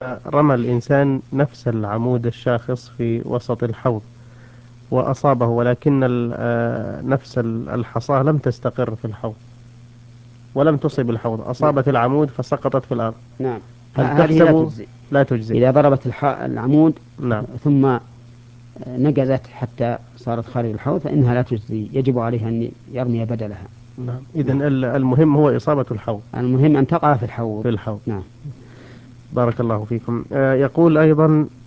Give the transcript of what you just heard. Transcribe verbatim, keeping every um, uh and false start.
رمى الإنسان نفس العمود الشاخص في وسط الحوض وأصابه، ولكن ال- آه، نفس ال- الحصاة لم تستقر في الحوض ولم تصب الحوض، نعم. أصابت العمود فسقطت في الأرض. نعم. هل ه- هذه لا تحسب؟ تجزي. لا تجزئ. إذا ضربت الح- العمود نعم. ثم نقزت حتى صارت خارج الحوض فإنها لا تجزي، يجب عليه أن يرمي بدلها. نعم، إذن نعم. ال- المهم هو إصابة الحوض. المهم أن تقع في الحوض. في الحوض. نعم. بارك الله فيكم. آه، يقول أيضا